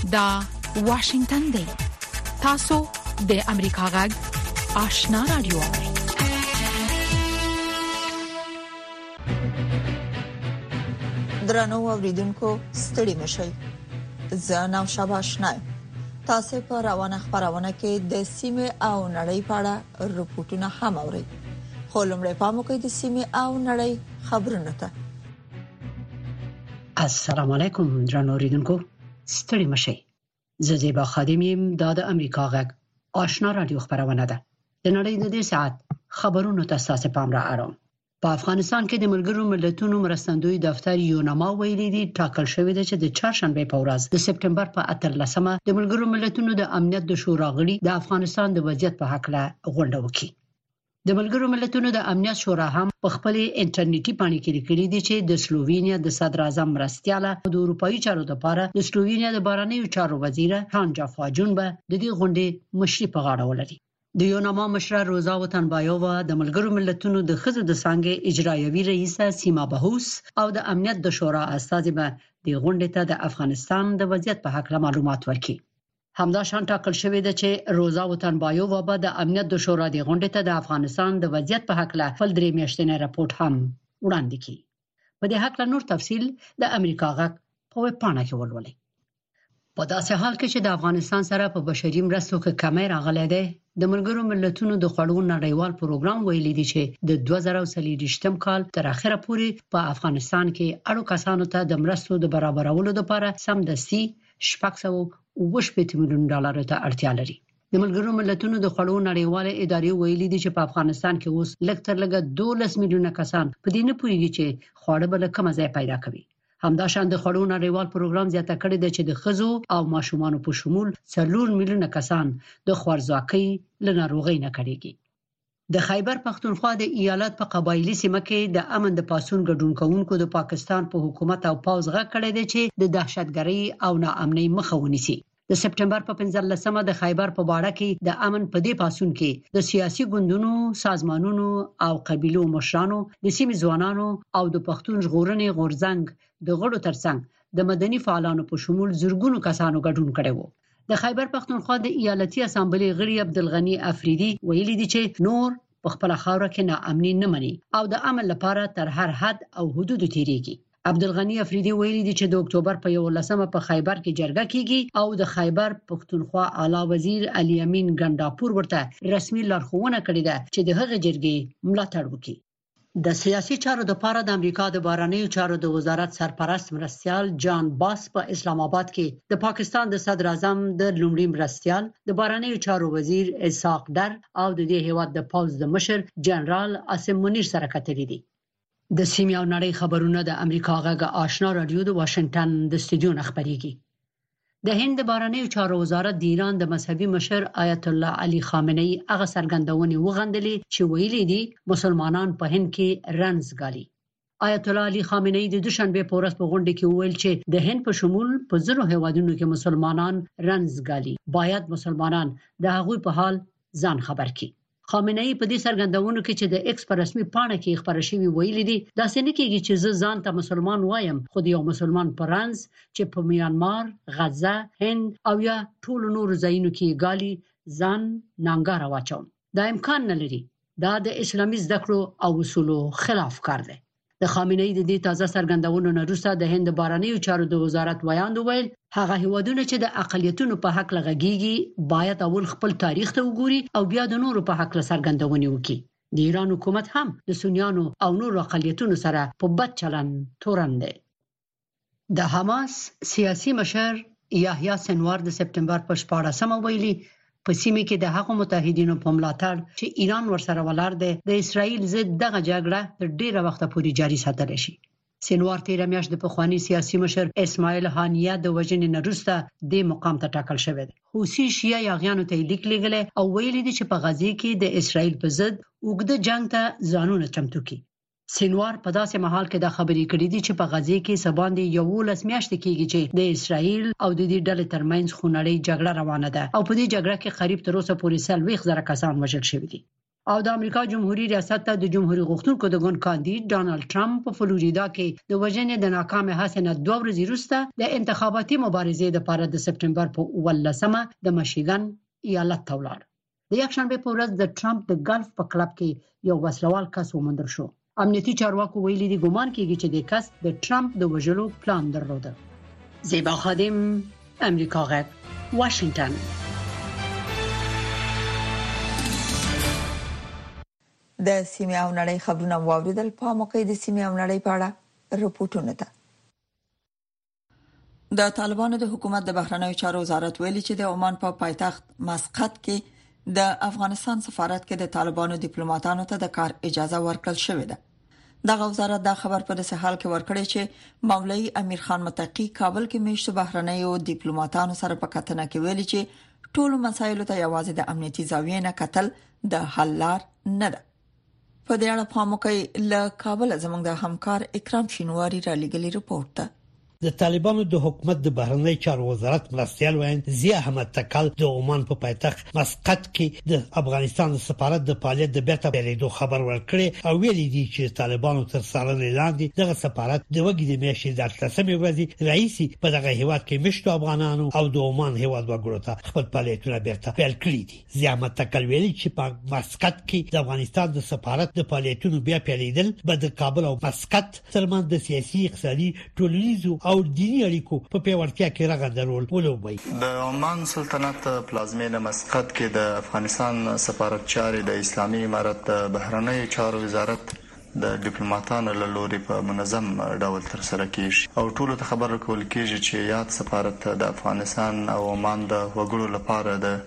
دا واشنگتن دی. تاسو د امریکا غږ آشنا رادیو. درنو اوریدونکو ستړي مشئ. زه نو شاباشنا. تاسو په روانه خبرونه کې د سیمه او نړۍ په اړه رپورټونه هم اورئ. خو لمړی پام وکړئ د سیمه او نړۍ خبرونه ته. السلام علیکم درنو اوریدونکو ستړي مشئ. زه زیبا خادم یم. د امریکا غږ آشنا رادیو خبرونه ده. د نړۍ د دې ساعت خبرونو ته تاسو پام را اړوم. په افغانستان کې د ملګرو ملتونو مرستندوی دفتر یونما ویلي دي ټاکل شوی دی چې د چهارشنبه په ورځ د سپټمبر په 18مه د ملګرو ملتونو د امنیت د شورا غړي د افغانستان د وضعیت په حق له غونډه وکړي. د ملګرو ملتونو د امنیت شورا هم په خپل انټرنیټي پاڼې کې لیکلي دي چې د سلووینیا د صدر اعظم مرستیاله د اروپאי چارو لپاره د سلووینیا د بهرنیو چارو وزیر هانجا فاجون به د دې غونډې مشري په غاړه ولري. د یونما مشره روزا وطنبایووا د ملګرو ملتونو د ښځو د څنګه اجرایوي رئیسه سیما بهوس او د امنیت د شورا استازي به د غونډې ته د افغانستان د وضعیت په حق معلومات ورکړي. همدا شان ټاکل شوی دی چې روزا وطنبایووا به د امنیت د شورا د غونډې ته د افغانستان د وضعیت په حق له خپل درې میاشتنی راپورټ هم وړاندې کړي. په دې حق له نور تفصیل د امریکا غږ په ویب پاڼه کې ولولئ. په داسې حال کې چې د افغانستان سره په بشري مرستو کې کمی راغلی دی، د ملګرو ملتونو د خوړو نړیوال پروګرام ویلي دی چې د 2023م کال تر اخره پورې په افغانستان کې اړو کسانو ته د مرستو د برابرولو لپاره سمدستي $680 میلیون ته اړتیا لري. د ملګرو ملتونو د خوړو نړیوال ادارې ویلي دي چې په افغانستان کې اوس لږ تر لږه 12 میلیونه کسان په دې نه پوهیږي چې خواړه بل کومه ځای پیدا کوي. همدا شان د خوړو نړیوال پروګرام زیاته کړی دی چې د ښځو او ماشومانو په شمول 4 میلیونه کسان د خوارځواکۍ له ناروغۍ نه کړيږي. د خیبر پختونخوا د ایالت په قبایلی سیمه کې د امن د پاسون ګډون کوونکو د پاکستان په حکومت او پوز غږ کړی دی چې د دهشتګرۍ او ناامنۍ مخه ونیسي. د سپټمبر په 15مه د خیبر په باړه کې د امن په دې پاسون کې د سیاسي ګوندونو، سازمانونو او قبيلو مشرانو، د سیمې ځوانانو او د پښتون ژغورنې غورځنګ د غړو ترڅنګ د مدني فعالانو په شمول زرګونو کسانو ګډون کړی وو. د خیبر پختونخوا د ایالتي اسامبلې غړي عبدالغنی افریدي ویلي دي چې نور په خپل خاور کې ناامني نه مني او د امن لپاره تر هر حد او حدود تیریږي. عبدالغنی افریدي ویلي دي چې د اکتوبر په 11مه په خیبر کې جرګه کیږي او د خیبر پختونخوا اعلی وزیر علي امین ګنداپور ورته رسمي لارښوونه کړې ده چې د هغې جرګې ملاتړ وکړي. د سیاسي چارو د لپاره د امریکا د بهرنیو چارو د وزارت سرپرست مرستیال جان باس په اسلام آباد کې د پاکستان د صدر اعظم د لومړي مرستیال د بهرنیو چارو وزیر اسحاق در او د دې هیواد د پوز د مشر جنرال عاصم منیر سره کتلې دي. د سیمې او نړۍ خبرونه د امریکا غږ آشنا رادیو د واشنگټن د استودیو خبريږي. د هند بهرنیو چارو وزارت د ایران د مذهبي مشر آیت الله علي خامنه‌ای هغه څرګندونې وغندلې چې ویلي دي مسلمانان په هند کې رنځ ګالي. آیت الله علي خامنه‌ای د دوشنبه په ورځ په غونډه کې ویل چې د هند په شمول په زرو هیوادونو کې مسلمانان رنځ ګالي. باید مسلمانان د هغوی په حال ځان خبر کړي. خامنه‌ای په دې څرګندونو کې چې د ایکس پر رسمي پاڼه کې خبره شوی ویلي دي داسې نه کېږي چې زه ځان ته مسلمان وایم خو یو مسلمان پرانز چې په میانمار، غزه، هند او یا ټول نور ځایونو کې ګالي ځان نانګاره واچوم. دا امکان نه لري. دا د اسلامي زده کړو او اصولو خلاف کار دی. د خامنه‌ای د دې تازه څرګندونو نه وروسته د هند بهرنیو چارو د وزارت ویاند ویل هغه هیوادونه چې د اقلیتونو په حق لغږیږي باید اول خپل تاریخ ته وګوري او بیا د نورو په حق څرګندونې وکړي. د ایران حکومت هم د سنیانو او نورو اقلیتونو سره په بد چلند تورن دی. د حماس سیاسي مشر یحیی سنوار د سپټمبر په 14مه ویلي په سیمه کې د هغو متحدینو په ملاتړ چې ایران ورسره ولاړ دی د اسرایل ضد دغه جګړه تر ډیره وخت پورې جاري ساتل شي. سنوار تیر میاشت د پخوانی سیاسي مشر اسماعیل هانیه د وژنې نه وروسته د مقام ته ټاکل شوی دی. حوثي شیعه یاغیانو ته لیک لېږلی او ویلي دي چې په غزه کې د اسرایل په ضد اوږده جنگ ته ځانونه چمتو کړي. سنوار په داسې مهال کې د خبرې کړې دي چې په غزه کې سباندې 11 میاشتې کېږي چې د اسرایل او د دې ډلې ترمنځ خونړۍ جګړه روانه ده او په دې جګړه کې قریب تر اوسه پورې 40,000 کسان وژل شوي دي. او د امریکا جمهوریت ریاست ته د جمهوریت غوښتونکو د ګوند کاندید ډانلډ ټرمپ په فلوریدا کې د وژنې د ناکامه هڅې نه 2 ورځې وروسته د انتخاباتي مبارزې لپاره د سپټمبر په 18مه د مشیګن ایالت ته ولاړ. د یکشنبه په ورځ د ټرمپ د ګلف په کلب کې یو وسلوال کس وموندل شو. امنیتي چارواکو ویلي دي ګومان کیږي چې د کس د ټرمپ د وژلو پلان درلوده. زیبا خادم، امریکا غږ، واشنگټن. د سیمه او نړۍ خبرونه واوریدل. په موقع د سیمه او نړۍ په اړه رپورټونه ده. د طالبانو د حکومت د بهرنیو چارو وزارت ویلي چې د عمان په پایتخت مسقط کې د افغانستان سفارت کې د طالبانو ډیپلوماټانو ته د کار اجازه ورکړل شوې ده. دغه وزارت دا خبر په داسې حال کې ورکړی چې مولوی امیر خان متقی کابل کې میشتو بهرنیو ډیپلوماټانو سره په کتنه کې ویلي چې ټول مسایلو ته یوازې د امنیتي زاویې نه کتل د حل لار نه ده. په دې اړه په موقع له کابل زموږ د همکار اکرام شینواری را لګلی رپورت ده. د طالبانو د حکومت د بهرنی چارو وزارت مرستیال وین ضیا احمد تکل د عمان په پایتخت مسقط کې د افغانستان د سفارت د فعالیت د بیرته پیلېدو خبر ورکړي او ویلي دي چې طالبانو تر څارنې لاندې دغه سفارت د وګړي د میاشتې د 18مې ورځې رئیس په دغه هیواد کې مشتو افغانانو او د عمان هیواد وګړو ته خپل فعالیتونه بیرته پیل کړي دي. ضیا احمد تکل ویلي چې په مسقط کې د افغانستان د سفارت د فعالیتونو بیا پیلېدل به د کابل او مسقط ترمنځ د سیاسي اقتصادي ټولنیزو او دینی اړیکو په پیاوړتیا کې رغنده رول ولوبوي. د عمان سلطنت پلازمینه مسقط کې د افغانستان سفارت چارې د اسلامي امارت د بهرنیو چارو وزارت د ډیپلوماټانو له لوري په منظم ډول تر سره کیږي او ټولو ته خبر ورکول کیږي چې یاد سفارت د افغانستان او عمان د وګړو لپاره د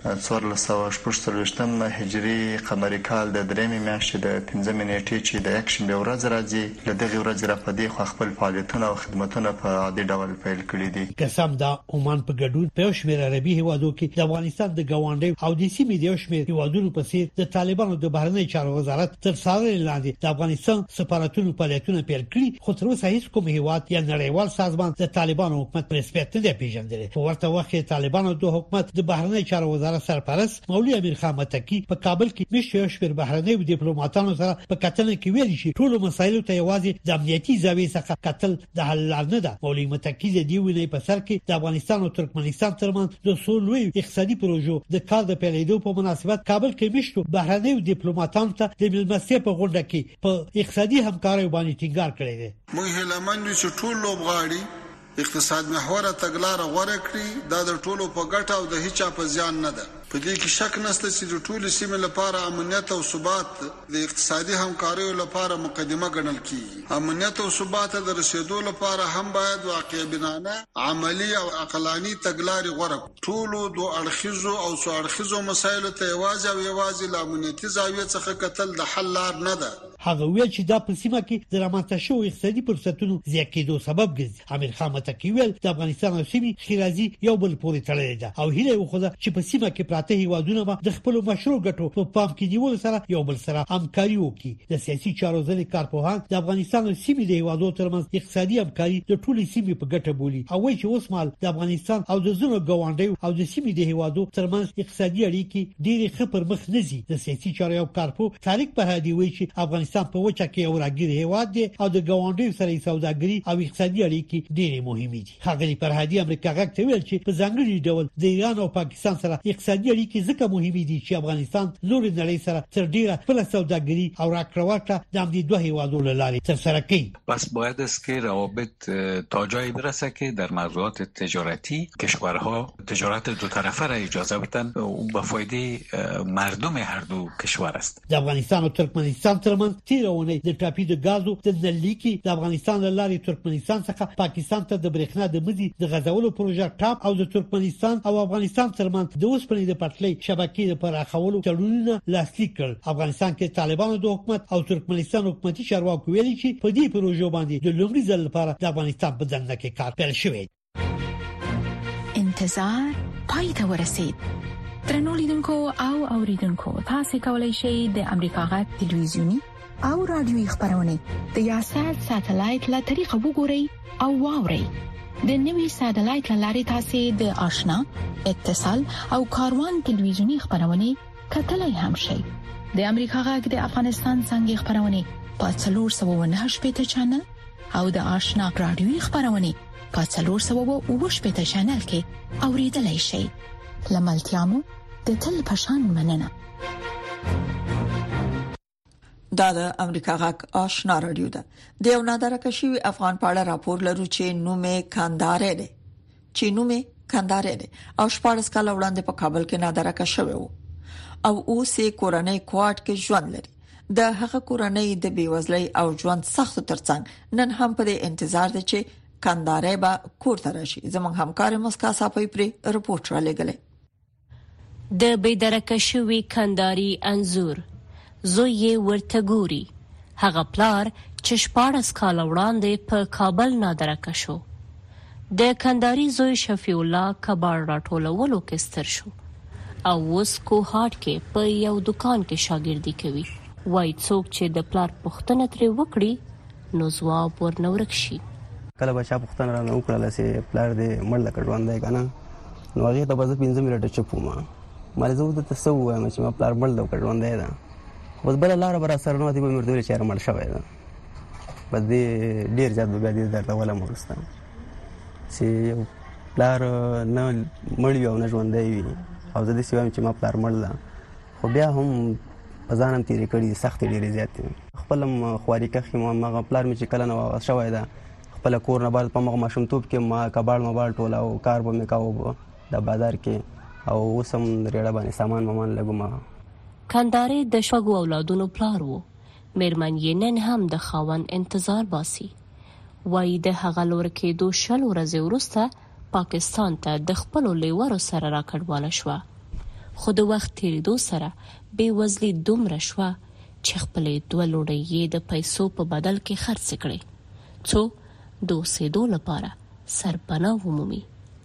1448 هجری قمری کال د 3 میاشتې د 15 نیټې چې د یکشنبه ورځ راځي له دغه ورځې را پدې خو خپل فعالیتونه او خدماتونه په عادي ډول پیل کړي دي. قسم دا عمان په ګډون په شمیر عربي هیوادو کې د افغانستان د ګاونډي او د سیمې د شمیر هیوادونو په څیر د طالبانو د بهرنی چارو وزارت تر څارنې لاندې د افغانستان سفارتونو فعالیتونه پیل کړي خو تر اوسه هیڅ کوم هیواد یا نړیوال سازمان د طالبانو حکومت پر رسمیت نه پیژندل. په ورته وخت کې طالبانو د حکومت د بهرنی چارو وزارت سرپرست مولوی امیر خان متقی په کابل کې مشر شپږ بهرنی ډیپلوماټانو سره په کتنه کې ویلي چې ټول مسایلو ته یوازې د امنیتي زاویې څخه کتل د حل لار نه ده. مولوی متقی د دې ونې په سر کې د افغانستان او ترکمنستان ترمنځ د سولوي اقتصادي پروژو د کار د پیلېدو په مناسبت کابل کې مشر بهرنی ډیپلوماټانو ته د ملمستیا په غونډه کې په اقتصادي همکاري باندې ټینګار کړی دی. موږ هیلمن یو چې ټول لوبغاړي اقتصاد محوره تګلارې غوړه کړی دا د ټولو په ګټه او د هیڅ په زیان نه ده. په دې کې شک نشته چې د ټولو سیمې لپاره امنیت او ثبات د اقتصادي همکاري لپاره مقدمه ګڼل کیږي. امنیت او ثبات د رسیدو لپاره هم باید واقع بنانه عملی او عقلاني تګلارې غوړه کړو. ټولو دوه اړخیزو او څو اړخیزو مسایلو ته یوازې د امنیتي زاویې څخه کتل د حل لار نه ده. هغه ویل چې دا په سیمه کې د رامنځته شوو اقتصادي فرصتونو زیاتېدو سبب ګرځي. امیر خان متقی ویل د افغانستان او سیمې خیرازي یو بل پورې تړلې ده او هیله وکړه چې په سیمه کې پراته هیوادونه به د خپل مشروع ګټو په پام کې نیول سره یو بل سره همکاري وکړي. د سیاسي چارو ځلې کارپوهان د افغانستان او سیمې د هیوادو ترمنځ اقتصادي همکاري د ټولې سیمې په ګټه بولي او وایي چې اوس مهال د افغانستان او د زونو ګاونډیو او د سیمې د هیوادو ترمنځ اقتصادي اړیکې ډېرې ښه پر مخ نه ځي. د سیاسي چارو یو کارپوه طارق بهادي وایي چې افغانستان په وچه کې راګیر هیواد دی او د ګاونډیو سره سوداګري او اقتصادي اړیکې ډېرې مهمې دي. خغلی فرهادي امریکا غږ ته ویل چې په ځانګړي ډول د ایران او پاکستان سره اقتصادي اړیکې ځکه مهمې دي چې افغانستان نور نړۍ سره تر ډیره خپل سوداګري او راکړه د همدې دوه هیوادو له لارې ترسره کوي. پس باید است که روابط تا جایی برسه که در موضوعات تجارتی کشورها تجارت دو طرفه را اجازه بدن و به فایده مردم هر دو کشور است. د افغانستان او ترکمنستان ترمنځ تیرونه د ټاپي د غازو د نلیکي د افغانستان له لارې ترکمنستان څخه پاکستان ته د برېښنا د مزي د غځولو پروژه ټاپ او د ترکمنستان او افغانستان ترمنځ د اوسپنې د پټلۍ شبکې د پراخولو تړونونه لاسلیک کړل. افغانستان کې طالبانو د حکومت او ترکمنستان حکومتي چارواکو ویلي چې په دې پروژو باندې د لومړي ځل لپاره د افغانستان په دننه کې کار پیل شوی. انتظار پای ته ورسید. درنو لیدونکو او اوریدونکو تاسو کولی شئ د امریکا غږ ټلویزیونی او رادیوي خبرونه د یاشر ساتلایت له طریقو وګورئ او واورئ. د نوي ساتلایت لارې تاسو د آشنا، اتصال او کاروان ټلویزیونی خبرونه کتلای هم شئ. د امریکا غږ د افغانستان څنګه خبرونه په 398 چنل او د آشنا رادیوي خبرونه په 498 چنل کې اوریدلای شئ. لملتيامو د تل پشان مننه. دا د امریکا غږ آشنا رادیو ده. د یو نادرکه شوی افغان په اړه راپور لرو چې نومه کاندارې ده. او 14 کال وړاندې په کابل کې نادرکه شوی وو او اوس یې کورنۍ کوارټ کې ژوند لري. د هغه کورنۍ د بیوزلۍ او ژوند سخت ترڅنګ نن هم په انتظار ده چې کاندارې به کور ته راشي. زموږ همکار مسکا صاحب پرې رپورټ را لګلې. د بیدرکه شوی کانداري انزور زوی ورته ګوري. هغه پلار چې 14 کال وړاندې په کابل نادرکه شو. د کانداري زوی شفیع الله کباړ راټولولو کې ستر شو او اوس کوهاټ کې په یو دکان کې شاګردي کوي. وای څوک چې د پلار پوښتنه ترې وکړي نو ځواب ورنورک شي. کله بچا پوښتنه را نه وکړله چې پلار دې مړ لکه ژوند دی کنه نو هغه ته به 15 منټه چپ وم. مله زه د تاسو وایم چې ما پلار مړ لکه ژوند دی دا بس بل لار بر سره نو دی به مرته چې مړ شوی دا بس دې ډیر ځد به دې درته ولا مرسته چې پلار نه مړ یو نه ژوند دی او زه دې سوام چې ما پلار مړ لا خو بیا هم ځانم تیرې کړې سخت ډیره زیات خپلم خواري کخې ما پلار مې چې کله نو شوی دا خپل کور نه بعد په مغه ماشومتوب کې ما کباړ موبایل ټولا او کار به مې کاوه د بازار کې او وسم ریړه باندې سامان لګوم. کانداري د شپږو اولادونو پلار وو. مېرمن یې نن هم د خاوند انتظار باسي. وایي د هغه لور کېدو 20 ورځې وروسته پاکستان ته د خپلو لیورو سره راکړواله شوه. خو د وخت تیریدو سره بېوزلي دومره شوه چې خپلې 2 لوڼې یې د پیسو په بدل کې خرڅ کړې څو د اوسېدو لپاره سرپناه ومومي.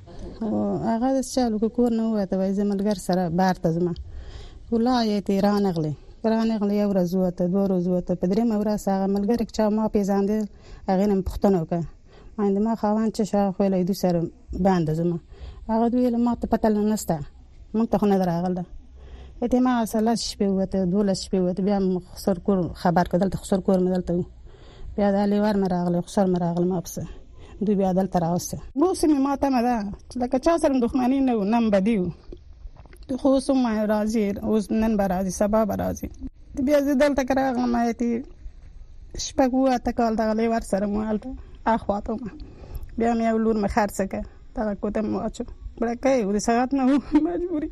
هغه د چالو کور نه وته وای زملګر سره بار ته زما ولایت ایران غلي یو ورځ وته 2 ورځې وته په درې مورا سره ملګری چې ما پیژاندل هغه نن پښتنه وکړه ما خوان چې شاو خو له دې سره باندې زما هغه دوی له ما ته پته نهسته مونږ ته نه دراغله اته ما اصله شپه وته 12 شپه وته بیا خسر کور خبر کړل ته خسر کور مدلته بیا د لیوار مراغله خسر مراغله ما بس دوی بیا دلته راوسته مو سمې ما ته مده لکه چا سره دښمنی نه نم بدیو خو سم راځي اوس نن راځي سبا راځي بیا دلته راغله ما ته شپه وته کال د لیوار سره مالته اخواته بیا مې ولور مخارڅه کا تا کوته مو اچو برکه ودي ساعت نه مجبوري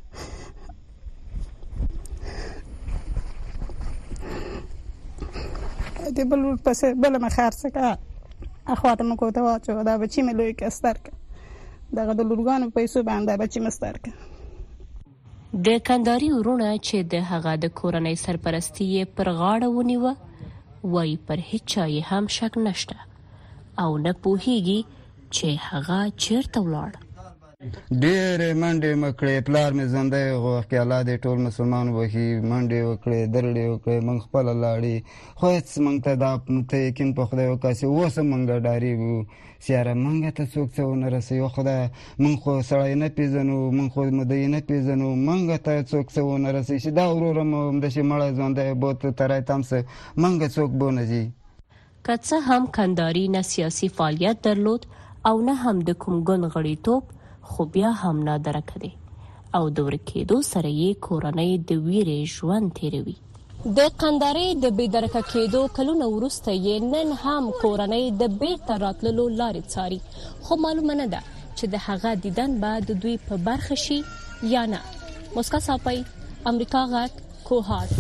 دې بل پسې بل مخارڅه کا اخواته مو کوته واچو دا بچی مې لوي کې استرک دغه د لورګانو پیسو باندې بچی مسترک. د کانداري ورونه چې د هغه د کورنۍ سرپرستی پر غاړه ونیوه وای پر هیڅ یې هم شک نشته او نه پوهیږي چې هغه چیرته ولاړ. ډېر منډې مکړې پلار مې زنده غو خیالات ټول مسلمان وਹੀ منډې وکړې درړې وکړې مونږ خپل لاړې خو هیڅ مونږ ته دا ته یقین په خدای وکاسي اوس مونږ ډاري وو سیاره مونږ ته څوک څه ونه رسي خدای مونږ خو سړی نه پیژنو مونږ خو مدې نه پیژنو مونږ ته څوک څه ونه رسي چې دا ورورم د شي مړ ځوندې بوت ترای تامسه مونږ څوک بونځي. که څه هم کانداري نه سیاسي فعالیت درلود او نه هم د کوم ګوند غړیتوب خو بیا هم نادرکه دی او د ورکېدو سره یې کورنۍ د ویرې ژوند تیروي. د کانداري د بېدرکه کېدو کلونه وروسته یې نن هم کورنۍ د بیرته راتللو لارې څاري خو معلومه نه ده چې د هغه دیدن به د دوی په برخه شي یا نه. مسکا صاحب امریکا غږ کوهاټ.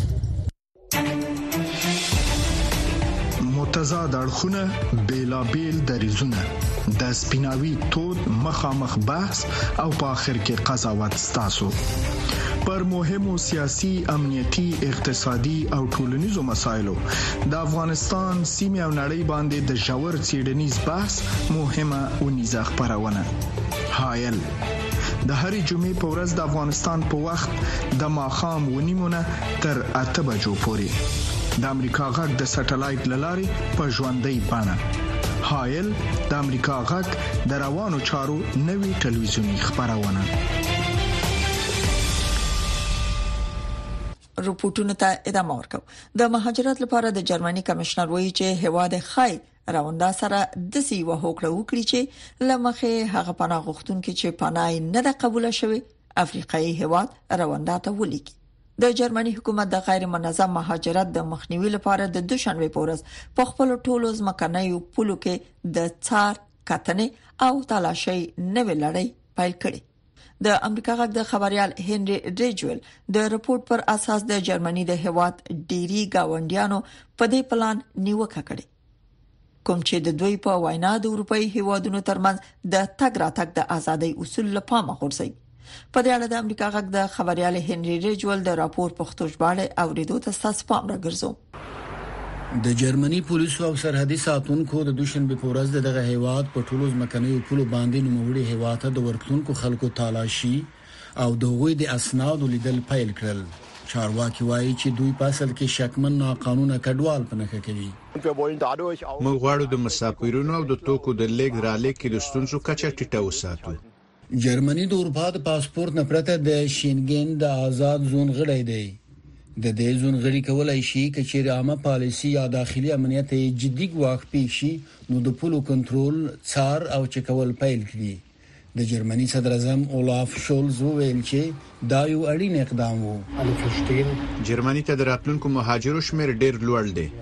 متضاد اړخونه بیلابیل دریزونه د سپیناوي تود مخامخ بحث او په اخر کې قضاوت ستاسو پر مهمو سیاسي امنیتي اقتصادي او ټولنیزو مسایلو د افغانستان سیمه او نړۍ باندې د ژور څېړنیز بحث مهمه ونیزه خبرونه حایل د هرې جمعې په ورځ د افغانستان په وخت د ماښام 9:30 تر 8 بجو پورې د امریکا غږ د سټلایټ لارې په ژوندۍ بڼه حایل د امریکا غږ د روانو چارو نوي ټلویزیونی خبرونه. رپورټونو ته ادامه ورکړ. د مهاجرت لپاره د جرمني کمشنر وایي چې هواد خای راوندا سره د سیو هوکړه وکړي چې لمخه هغه پناه غوښتونکو چې پناه نه ده قبول شوی افریقایي هواد راوندا ته ولیکي. د جرمني حکومت د غیر منظم مهاجرت د مخنیوي لپاره د دوشنبه پورز په خپل ټولو ځمکنیو پولو کې د څار کتنې او تلاشي نوې لړۍ پیل کړې. د امریکا غږ د خبريال هنري ریجول د رپورت پر اساس د جرمني د هواد ډيري گاونډیانو په دې پلان نیوکه کړې، کوم چې د دوی په وینا د اروپאי هوادونو ترمنځ د تګ راتګ د ازادۍ اصول لپاره غورځي. په دې اړه د امریکا غږ د خبريال هنري ریجول د راپور پښتو ژباړه اوریدو ته تاسو پام راګرځو. د جرمني پولیسو او سرحدي ساتونکو د دوشنبه په ورځ دغه هیواد په ټولو ځمکنیو پولو باندې نوموړي هیواد ته د ورتلونکو خلکو تالاشي او د هغوی د اسنادو لیدل پیل کړل. چارواکي وایي چې دوی په اصل کې شکمن ناقانونه کډوال پنهخه کوي. موږ غواړو د مسافرونو او د توکو د لیږد رالېږد کې د ستونزو کچه ټیټه وساتو. جرمني د اروپا د پاسپورت نه پرته د شینګن د آزاد زون غړی دی. د دې زون غړي کولای شي چې عامه پالیسي یا داخلي امنیت جدي ګواښ پیښ شي نو د پولو کنټرول څار او چکول پیل کړي. د جرمني صدر اعظم اولاف شولز وویل چې دا یو اړین اقدام وو. جرمني ته د راتلونکو مهاجرو شمېر ډېر لوړ دی.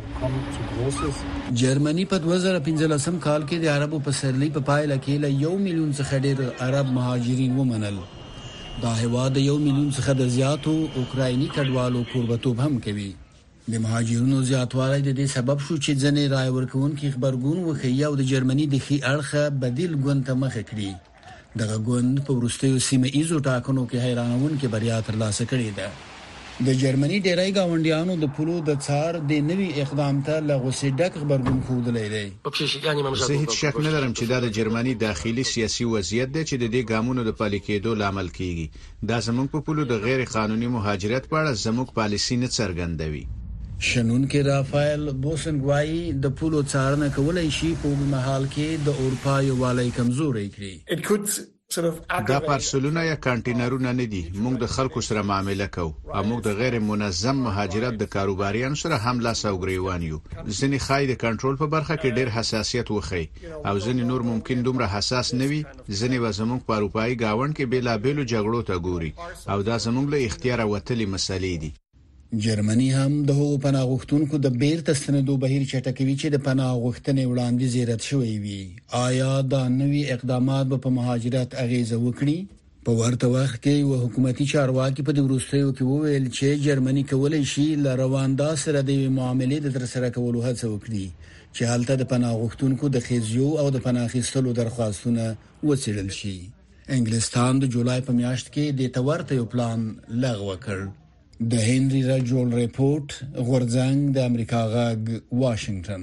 جرمني په 2015 کال کې د عربو په سرلي په پایله کې له 1 میلیون څخه ډېر عرب مهاجرین ومنل. دا هیواد 1 میلیون څخه د زیاتو اوکرایني کډوالو کوربتوب هم کوي. د مهاجرونو زیاتوالی د دې سبب شو چې ځنې رای ورکوونکي خبرګون وښیي او د جرمني د ښي اړخه بدیل ګوند ته مخه کړي. دغه ګوند په وروستیو سیمه ایزو ټاکنو کې حیرانونکې بریا ترلاسه کړې ده. د جرمني ډیری گاونډیانو د پولو د څار د نوي اقدام ته لغوسي ډک خبرګون خوده دی. زه هیڅ شک نه لرم چې دا د جرمني داخلي سیاسي وضعیت دی چې د دې ګامونو د پلي کېدو لامل کیږي. دا زموږ په پولو د غیر قانوني مهاجرت په اړه زموږ پالیسي نه څرګندوي. شنون کې رافایل بوسنګوای د پولو څارنه کولای شي په محل کې د اروپا یو والی کمزوري کړي. دا پارسلونه یا کانټینرونه نه دي. موږ د خلکو سره معامله کوو او موږ د غیر منظم مهاجرت د کاروباریانو سره هم لاس او ګریوان یو. ځینې خای د کنټرول په برخه کې ډېر حساسیت وخی او ځینې نور ممکن دومره حساس نه وي. ځینې وزموږ په اروپאי گاوند کې بېلابېلو جګړو ته ګوري او دا زموږ له اختیار وتلې مسلې دي. جرمني هم د هغو پناه غوښتونکو د بیرته ستنېدو بهیر چټکوي چې د پناه غوښتنې وړاندې زیرت شوی وي. آیا دا نوي اقدامات به په مهاجرت اغیزه وکړي؟ په ورته وخت کې یو حکومتي چارواکي په وروستیو کې وویل چې جرمني کولای شي له رواندا سره د معاملې د ترسره کولو هڅه وکړي چې هلته د پناه غوښتونکو د خېزیو او د پناه اخیستلو درخواستونه وڅېړل شي. انګلستان د جولای په میاشت کې د تورته یو پلان لغوه کړ. د هنري ریجول ریپورت غورځنګ د امریکا غږ واشنگټن.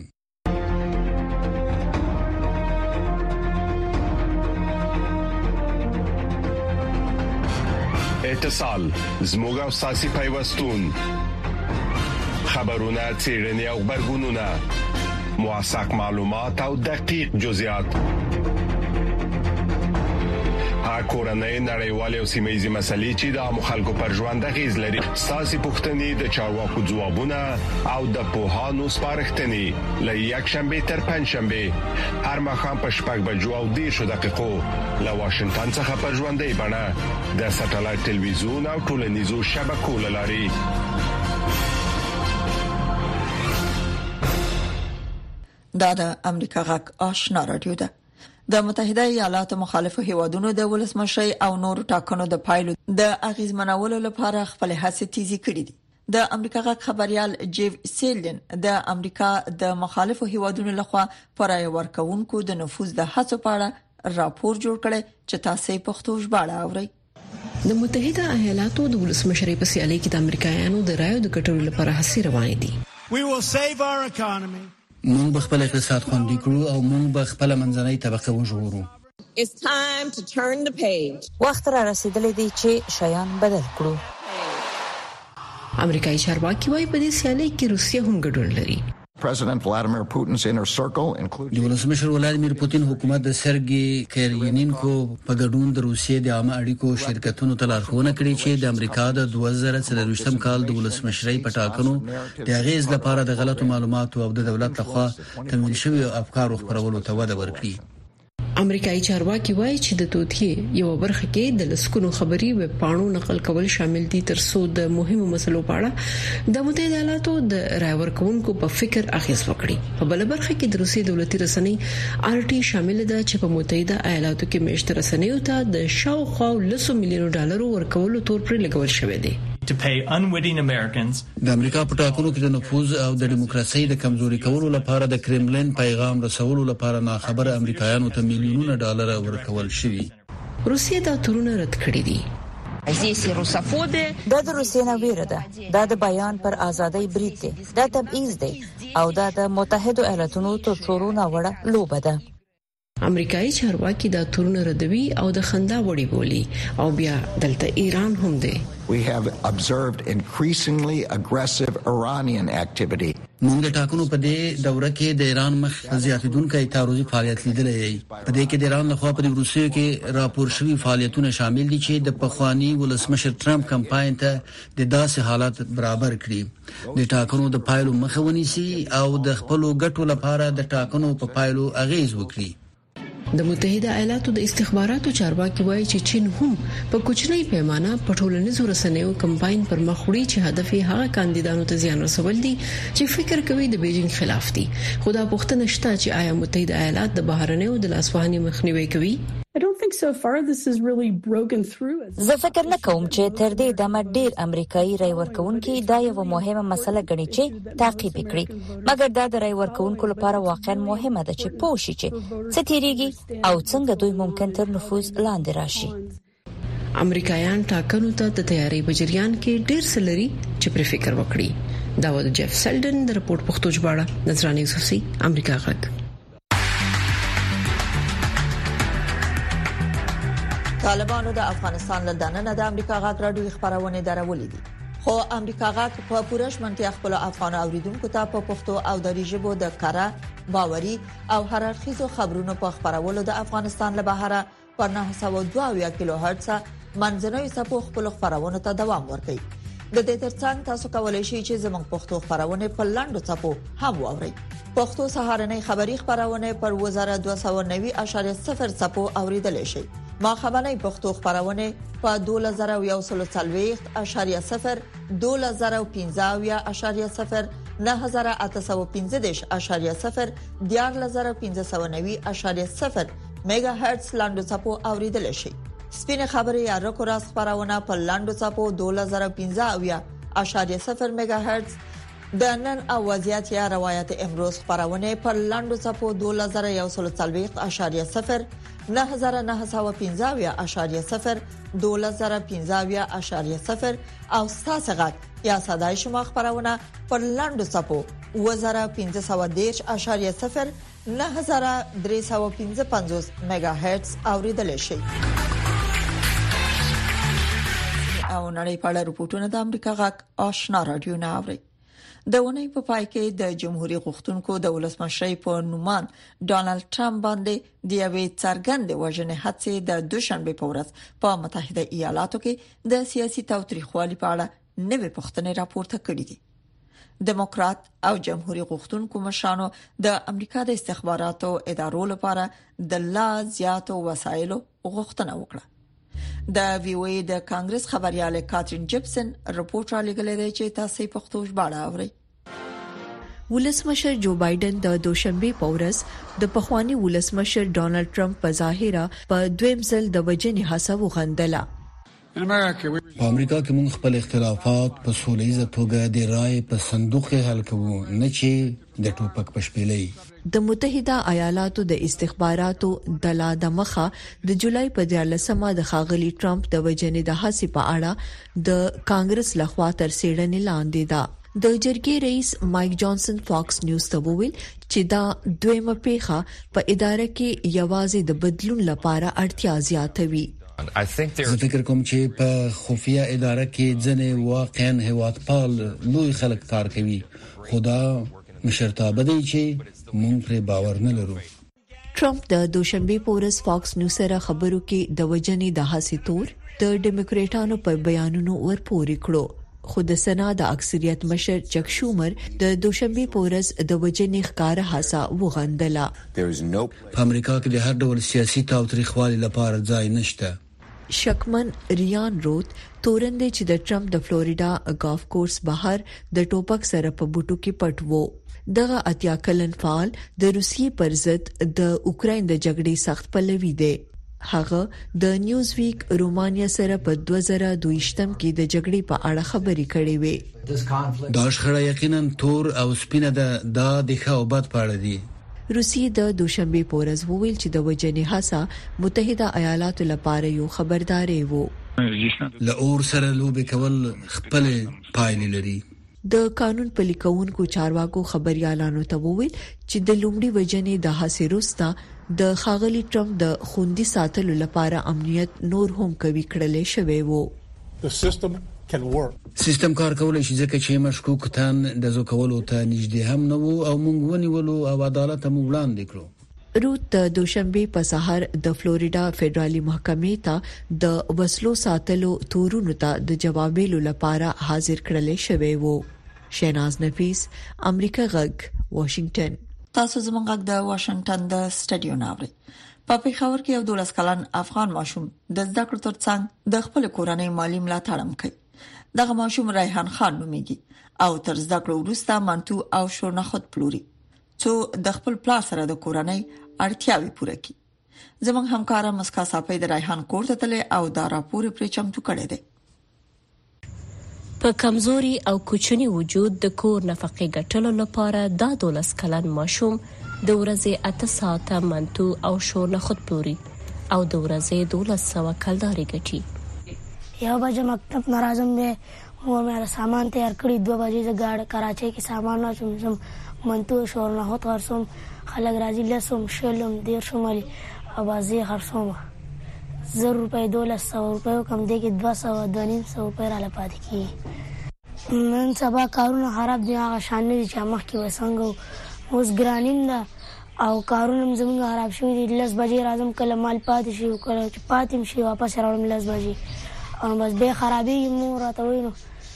اتصال زموږ او ساسي پیوستون خبرونه چیرنی او خبرګونونه موثق معلومات او دقیق جزئیات کورنۍ نړیوالې او سیمه‌یزې مسلې چې د مخالکو پر ژوند اغیز لري. ساسي پوښتنې د چارواکو ځوابونه او د پوهانو سپارښتنې له یک شنبه تر پنځ شنبه هر ماښام په 6:10 له واشنگټن څخه پر ژوندۍ بڼه د ساتلایت ټلویزیون او ټولنیزو شبکو لاري. دا د امریکا غږ آشنا رادیو ده. د متحده ایالاتو مخالفو هیوادونو د ولسمشي او نور ټاکنو د پایلو د اغیزمنولو لپاره خپل هڅې تیزی کړې دي. د امریکا غږ خبريال جیف سیلن د امریکا د مخالفو هیوادونو لخوا پر ورکوونکو د نفوذ د هڅو په اړه راپور جوړ کړي چې تاسو پښتو ژباړه اورئ. د متحده ایالاتو د ولسمشي په سیالي کې د امریکایانو د رایو د ګټلو لپاره هڅې روانې دي. We will save our economy. موږ به خپل اقتصاد خوندي کړو او موږ به خپل منځنۍ طبقه وژغورو. It's time to turn the page. وخت را رسیدلی دی چې شیان بدل کړو. امریکایي چارواکي وايي په دې سیالي کې روسیه هم ګډون لري. President Vladimir Putin's inner circle includes د ولسمشر ولادیمیر پوتین حکومت د سرګي کیرینینکو په ګډون د روسیې د عامه اړیکو شرکتونو ته لارښوونه کړې چې د امریکا د 2023 کال د ولسمشرۍ په ټاکنو د اغیز لپاره د غلطو معلوماتو او د دولت لخوا تمویل شوی افکار خپرولو ته وده ورکړي. امریکایي چارواکي وایي چې د توطیې یو برخه کې د لسکونو خبري ویب پاڼو نقل کول شامل دي ترڅو د مهمو مسلو په اړه د متحده ایالاتو د رای ورکوونکو په فکر اخیس وکړي. په بل برخه کې د روسي دولتي رسنۍ RT شامل ده چې په متحده ایالاتو کې میشته رسنیو ته د شاوخوا $100 میلیون ورکولو تور پر لګول شوی دی. to pay unwitting Americans. د امریکا په ټاکنو کې د نفوذ او د دیموکراسي د کمزوري کولو لپاره د کرملین پیغام رسولو لپاره ناخبره امریکایانو ته میلیونونه ډالر ورکول شوي. روسیه دا تورونه رد کړی دي. دا د روسیې نه ویره ده، دا د بیان پر ازادۍ برید دی، دا تبعیض دی او دا د متحده ایالاتونو تر ټولو ناوړه لوبه ده. امریکایي چارواکي دا تورونه ردوي او د خندا وړي بولي او بیا دلته ایران هم دی. We have observed increasingly aggressive Iranian activity. موږ د ټاکنو په دې دوره کې د ایران مخ زیاتیدونکو تعرضي فعالیت لیدلې دی. په دې کې د ایران لخوا په روسیې کې راپور شوی فعالیتونه شامل دي چې د پخوانی ولسمشر ټرمپ کمپاین ته د داسې حالات برابر کړي د ټاکنو د پایلو مخه ونیسي او د خپل ګټو لپاره د ټاکنو په پایلو اغیز وکړي. د متحده ایالاتو د استخباراتو چارواکي وایي چې چین هم په کوچنۍ پیمانه په ټولنیزو رسنیو کمپاین پر مخ وړي چې هدف یې هغه کاندیدانو ته زیان رسول دي چې فکر کوي د بیجینګ خلاف دي. خو دا پوښتنه شته چې آیا متحده ایالات د بهرنیو د لاسوهنې مخنیوي کوي؟ I don't think so far this is really broken through. زه فکر نه کوم چې تر دې دمه ډیر امریکایي رای ورکوونکي دا یو مهمه مسله ګڼي چې تعقیب کړي، مګر دا د رای ورکوونکو لپاره واقعا مهمه ده چې پوه شي چې څه تیریږي او څنګه دوی ممکن تر نفوذ لاندې راشي. امریکایان ټاکنو ته د تیاری په جریان کې ډیر څه لري چې پر فکر وکړي. دا و د جيف سلډن د رپورت پښتو ژباړه نظرانه یوسفي امریکا غږ. طالبانو د افغانستان له دننه د امریکا غږ راډیو خبرونه درولې دي، خو امریکا غږ په پوره شمنتیا خپل افغان اوریدونکو ته په پښتو او دری ژبه د کاره باوري او هررخیزو خبرونو په خبرولو د افغانستان له بهره پر 902 کیلو هرتز منځنوي سپو خپل خبرونه ته دوام ورکوي. د دې ترڅنګ تاسو کولای شئ چې زموږ پښتو خبرونه په لاندو سپو هم واورئ. پښتو سهارنۍ خبری خبرونه پر 1290.0 سپو اوریدل شي. ما خبرنۍ پښتو خبرونه په 2040.0 2015.0 9815.0 14590.0 میگا هرتز لاندو چپو اوریدل شي. سپینه خبري یا رکو راس خبرونه په لاندو چپو 2015.0 میگا هرتز د نن او وضعیت یا روایت امروز خبرونه پر لاندو چپو 2140.0 9915.0 2015.0 او ستاسغت یا صداي شما خبرونه پر لاندو چپو 1510.0 9355 میگا هرتز اوریدل شي. او نړۍ په اړه رپورټونه د امریکا غږ آشنا رادیو نه اوري. د ونې په پای کې د جمهوریت غوښتونکو د ولسمشر په نومان ډونالد ټرمپ باندې د یوې څرګندې وژنې هڅې د دوشنبه په ورځ په متحده ایالاتو کې د سیاسي تاوتریخوالي په اړه نوې پوښتنې راپورته کړې دي. دموکرات او جمهوریت غوښتونکو مشرانو د امریکا د استخباراتو ادارو لپاره د لا زیاتو وسایلو غوښتنه وکړه. د ویوي د کانګرس خبرياله کاترین جپسن رپورټ را لګلې دی چې تاسو په پښتو ژباړه اورئ. ولسمشر جو بایدن د دوشنبه په ورځ د پخوانی ولسمشر ډونالد ټرمپ په ظاهره په دویم ځل د وجنې هڅه وغندله. په امریکا کې موږ خپل اختلافات په سولهییزه توګه د رائے په صندوق کې حل کوو، نه چې د ټوپک په شپېلې. د متحده ایالاتو د استخباراتو دلا د مخه د جولای په 14مه د خاغلی ټرمپ د وجنې د هڅې په اړه د کانګرس لخوا تر څېړنې لاندې ده. د جرګې رئیس مایک جانسن فاکس نیوز ته وویل چې دا دویمه پیښه په اداره کې یوازې د بدلون لپاره اړتیا زیاتوي. زه فکر کوم چې په خفیه اداره کې ځنې واقعا هیوادپال لوی خلک کار کوي، خدا مشرتابه دی چې موږ پر باور نه لرو. ټرمپ د دوشنبه پورس فاکس نیوز سره خبرو کې د وجنې د حساسیت تور د ډیموکراټانو په بیانونو ورپورې کړو. خو د سنا د اکثریت مشر چک شومر د دوشنبه پورس د وجنې ښکار حسا وغندله. په امریکا کې د هر ډول سیاسي تاوتریخوالي لپاره ځای نشته. شکمن ریان روت تورند چې د ټرمپ د فلوریډا گالف کورس بهر د ټوپک سره په بوټو کې پټ وو. دغه اتیا کلن فعال د روسیې پر ضد د اوکرين د جګړې سخت پلوي دی. هغه د نیوز ویک رومانیا سره په 2022م کې د جګړې په اړه خبرې کړې وې. دا شخړه یقینا تور او سپینه د ښه او بد په اړه دي. روسیې د دوشنبه پورز وویل چې د وجنې حسا متحده ایالاتو لپاره یو خبرداري وو. له اور سره لوبې کول خپل پایلې لري. د قانون پلي کوونکو چارواکو خبريالانو ته وویل چې د لومړي وجنې د حاصلوستا د خاغلی ټرمپ د خوندي ساتلو لپاره امنیت نور هم قوي کړل شوی وو. سیستم کار کولای شي ځکه چې مشکوک تن د زو کولو ته نږدې هم نه وو او موږ ونیولو او عدالت هم وړاندې کړو. روت د دوشنبه په سحر د فلوریډا فدرالي محکمې ته د وسلو ساتلو تورونو ته د جوابېلو لپاره حاضر کړل شوی وو. شیناز نفیس، امریکا غږ، واشنگټن. تاسو زموږ غږ د واشنگټن د سټډیو ناوړي. په پیښور کې یو 12 کلن افغان ماشوم د زده کړو ترڅنګ د خپل کورنۍ مالی ملاتړ کوي. دغه ماشوم ریحان خان نومیږي او تر زده کړو وروسته منتو او شورنخود پلوري څو د خپل پلار سره د کورنۍ اړتیاوي پوره کړي. زموږ همکار مسکا صافی د ریحان کور ته تله او دا راپور پرې چمتو کړی دی. په کمزوري او کوچني وجود د کور نفقې ګټلو لپاره دا 12 کلن ماشوم د ورځې 8 ساعته منتو او شورنخود پلوري او د ورځې 1200 کلداري ګټي. یو بجې مکتب ناراضم به مور مې سامان تیار کړی. 2 بجې د ګاډ کراچۍ کې سامان واچوم منتو شورنخود خرڅوم خلک راځي لسم شلم دیر شمالي اوازي خرڅوم 100 روپے 200 روپے کم دی کې 200 روپے را لپاره کی. نن سبا کارونه خراب دي هغه شان دي چې مخ کې وسنګ اوس ګرانین دا او کارونه زموږ خراب شوی دي. 10 بجې راځم کله مال پاتې شي کله چې پاتې شي واپس راوړم 10 بجې او بس به خرابي مو راته وینو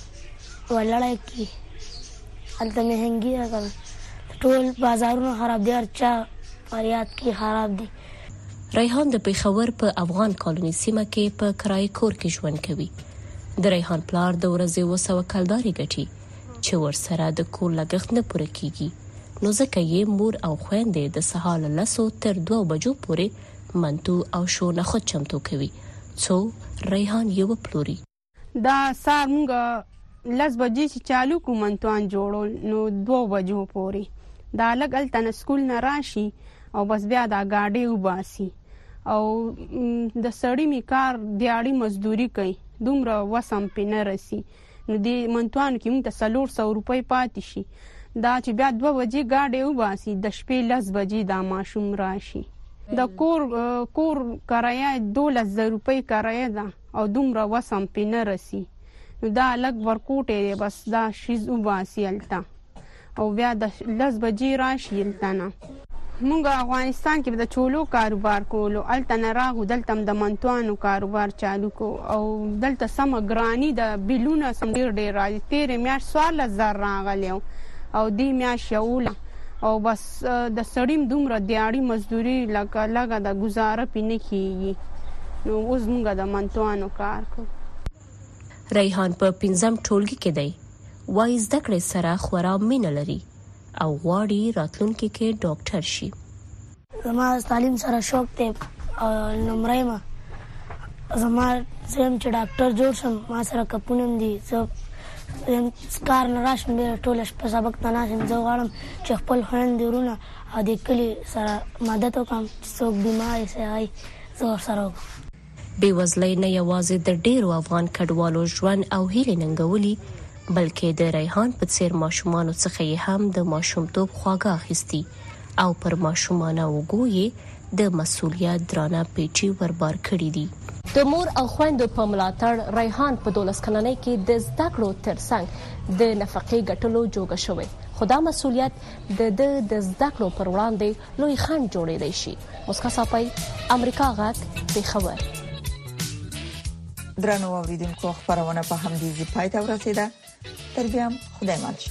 ولړای کی الته مهنګي راغله ټول بازارونه خراب دي ارچا فریاد کی خراب دي. ریحان د پیښور په افغان کالونی سیمه کې په کرای کور کې ژوند کوي. د ریحان پلار د ورځې 200 کلداري ګټي چې ورسره د کور لګښت نه پوره کیږي. نو ځکه یې مور او خويندې د سهار لسو تر 2 بجو پورې منتو او شورنخود چمتو کوي څو ریحان یو پلوري. دا سار مونږ 10 بجې چې چالو کو منتوان جوړول نو 2 بجو پورې دا لګل تن سکول نه راشي او بس بیا دا گاډي وباسي او د سړی می کار دیاړي مزدوري کوي دومره وسم پینه رسی نو دی منتوان کې موږ ته 300 روپۍ پاتې شي. دا چې بیا 2 بجې گاډي وباسي د شپې 10 بجې دا ماشوم راشي. د کور کرایه 1200 روپۍ کرایه ده او دومره وسم پینه رسی نو دا لګ ورکوټه بس دا شیز وباسي التا او بیا د 10 بجې راشي التنه. مونږ افغانستان کې د چولو کاروبار کولو الته نه راغو دلته د منتوانو کاروبار چالو کو او دلته سم ګرانی د بیلونه سم ډیر راځي. تیر میاش 14000 راغلی او دی میاش یوله او بس د سړیم دومره دیاړي مزدوري لګه د گزاره پینې کیږي نو اوس مونږ د منتوانو کار کو. ریحان په 5م ټولګي کې دی. وای زده کړې سره خورا مینه لري او غواړي راتلونکي کې ډاکټر شي. زما تعلیم سره شوق دی او نمرې ما زما زم چې ډاکټر جوړ شم ما سره کپونم دي زه کار نه راشم به ټول شپه سبق ته ناشم. زه غواړم چې خپل خويندې ورونه او د کلی سره مدد وکړم چې څوک بیمار شي زه ورسره وکړم. بېوزلۍ نه یوازې د ډېرو افغان کډوالو ژوند او هیلې ننګولي بلکې د ریحان په څیر ماشومانو څخه یې هم د ماشومتوب خواږه اخیستي او پر ماشومانه وګوي د مسؤلیت درانه پیچي وربار کړی دي. د مور او خويندو په ملاتړ ریحان په 12 کلنۍ کې د زده کړو ترڅنګ د نفقې ګټلو جوګه شوی، خو دا مسؤلیت د زده کړو پر وړاندې لوی خنډ جوړېدای شي. مسکا صاحب، امریکا غږ پیښور. درنو اوریدونکو، خبرونه په همدې ځای پای ته ورسیده. تر بیا خدای مل.